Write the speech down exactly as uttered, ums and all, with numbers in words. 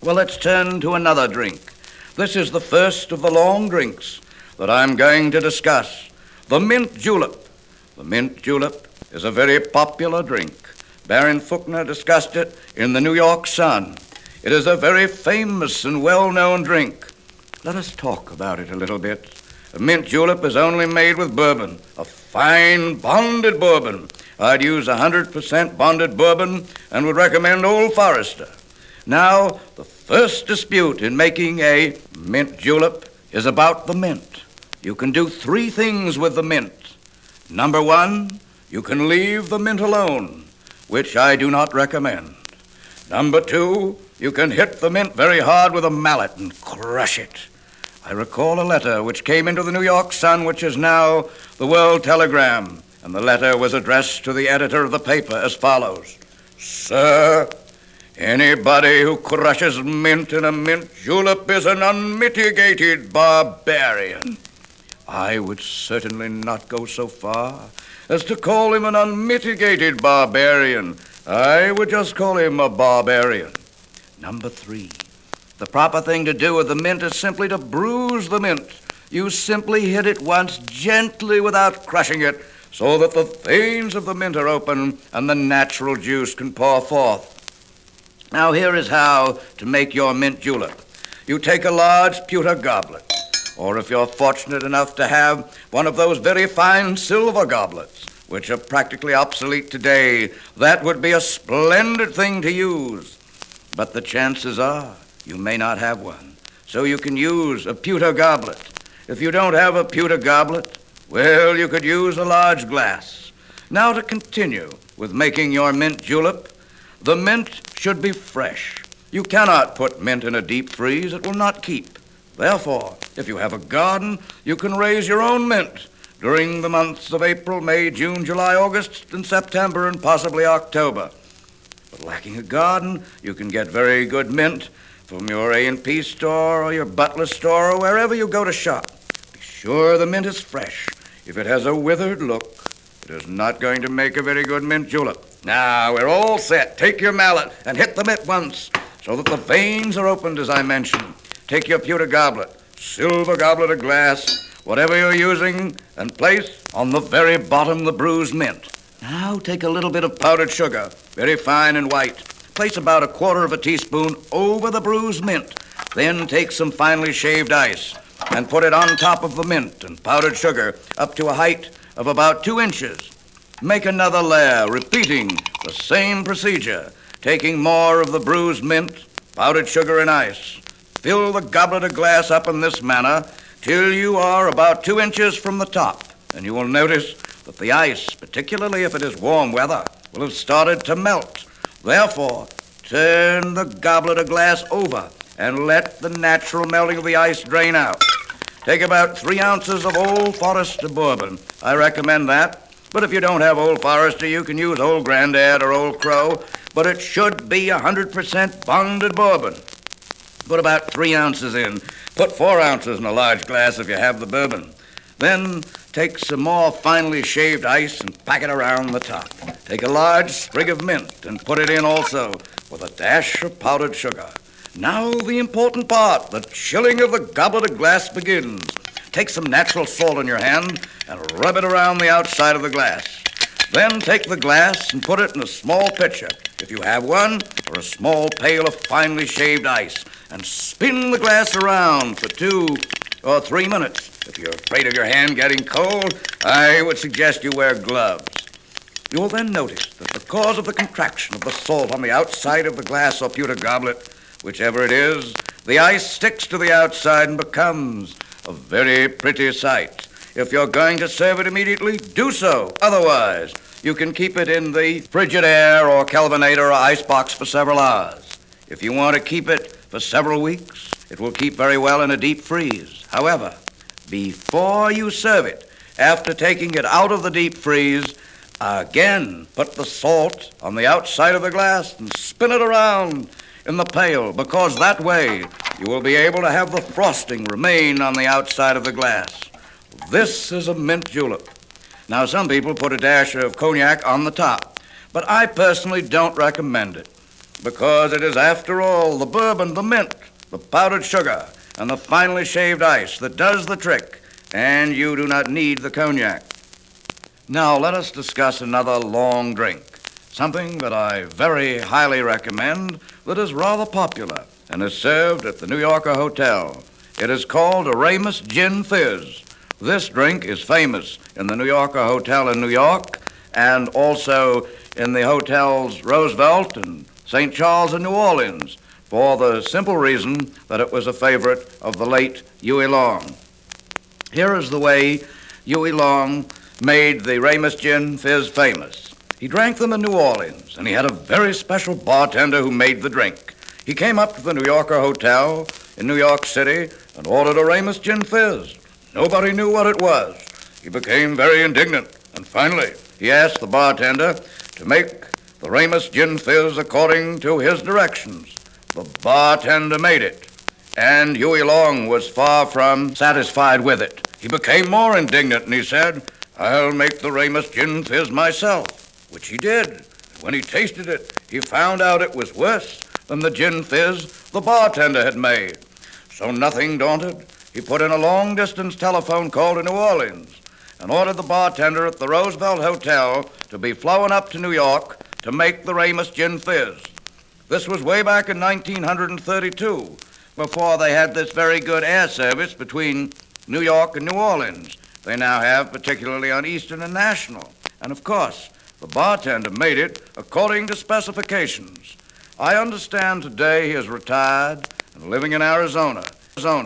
Well, let's turn to another drink. This is the first of the long drinks that I'm going to discuss, the mint julep. The mint julep is a very popular drink. Baron Fouchner discussed it in the New York Sun. It is a very famous and well-known drink. Let us talk about it a little bit. A mint julep is only made with bourbon, a fine bonded bourbon. I'd use one hundred percent bonded bourbon and would recommend Old Forester. Now, the first dispute in making a mint julep is about the mint. You can do three things with the mint. Number one, you can leave the mint alone, which I do not recommend. Number two, you can hit the mint very hard with a mallet and crush it. I recall a letter which came into the New York Sun, which is now the World Telegram, and the letter was addressed to the editor of the paper as follows. Sir, anybody who crushes mint in a mint julep is an unmitigated barbarian. I would certainly not go so far as to call him an unmitigated barbarian. I would just call him a barbarian. Number three, the proper thing to do with the mint is simply to bruise the mint. You simply hit it once gently without crushing it so that the veins of the mint are open and the natural juice can pour forth. Now here is how to make your mint julep. You take a large pewter goblet, or if you're fortunate enough to have one of those very fine silver goblets, which are practically obsolete today, that would be a splendid thing to use. But the chances are you may not have one, so you can use a pewter goblet. If you don't have a pewter goblet, well, you could use a large glass. Now to continue with making your mint julep, the mint should be fresh. You cannot put mint in a deep freeze. It will not keep. Therefore, if you have a garden, you can raise your own mint during the months of April, May, June, July, August, and September, and possibly October. But lacking a garden, you can get very good mint from your A and P store or your Butler store or wherever you go to shop. Be sure the mint is fresh. If it has a withered look, it is not going to make a very good mint julep. Now, we're all set. Take your mallet and hit the mint once so that the veins are opened, as I mentioned. Take your pewter goblet, silver goblet or glass, whatever you're using, and place on the very bottom the bruised mint. Now take a little bit of powdered sugar, very fine and white. Place about a quarter of a teaspoon over the bruised mint. Then take some finely shaved ice and put it on top of the mint and powdered sugar up to a height of about two inches. Make another layer, repeating the same procedure, taking more of the bruised mint, powdered sugar, and ice. Fill the goblet of glass up in this manner till you are about two inches from the top, and you will notice that the ice, particularly if it is warm weather, will have started to melt. Therefore, turn the goblet of glass over and let the natural melting of the ice drain out. Take about three ounces of Old Forester bourbon. I recommend that. But if you don't have Old Forester, you can use Old Grandad or Old Crow, but it should be one hundred percent bonded bourbon. Put about three ounces in. Put four ounces in a large glass if you have the bourbon. Then take some more finely shaved ice and pack it around the top. Take a large sprig of mint and put it in also with a dash of powdered sugar. Now the important part, the chilling of the goblet of glass begins. Take some natural salt in your hand and rub it around the outside of the glass. Then take the glass and put it in a small pitcher, if you have one, or a small pail of finely shaved ice, and spin the glass around for two or three minutes. If you're afraid of your hand getting cold, I would suggest you wear gloves. You will then notice that because of the contraction of the salt on the outside of the glass or pewter goblet, whichever it is, the ice sticks to the outside and becomes a very pretty sight. If you're going to serve it immediately, do so. Otherwise, you can keep it in the Frigidaire or Kelvinator or icebox for several hours. If you want to keep it for several weeks, it will keep very well in a deep freeze. However, before you serve it, after taking it out of the deep freeze, again put the salt on the outside of the glass and spin it around in the pail, because that way you will be able to have the frosting remain on the outside of the glass. This is a mint julep. Now, some people put a dash of cognac on the top, but I personally don't recommend it. because it is, after all, the bourbon, the mint, the powdered sugar, and the finely shaved ice that does the trick, and you do not need the cognac. Now let us discuss another long drink, something that I very highly recommend that is rather popular and is served at the New Yorker Hotel. It is called a Ramus Gin Fizz. This drink is famous in the New Yorker Hotel in New York and also in the hotels Roosevelt and Saint Charles in New Orleans for the simple reason that it was a favorite of the late Huey Long. Here is the way Huey Long made the Ramus Gin Fizz famous. He drank them in New Orleans, and he had a very special bartender who made the drink. He came up to the New Yorker Hotel in New York City and ordered a Ramus Gin Fizz. Nobody knew what it was. He became very indignant, and finally he asked the bartender to make the Ramus Gin Fizz according to his directions. The bartender made it, and Huey Long was far from satisfied with it. He became more indignant, and he said, "I'll make the Ramus Gin Fizz myself," which he did. When he tasted it, he found out it was worse than the gin fizz the bartender had made. So nothing daunted, he put in a long-distance telephone call to New Orleans and ordered the bartender at the Roosevelt Hotel to be flown up to New York to make the Ramus Gin Fizz. This was way back in nineteen thirty-two, before they had this very good air service between New York and New Orleans. They now have, particularly on Eastern and National. And of course, the bartender made it according to specifications. I understand today he is retired and living in Arizona. Arizona.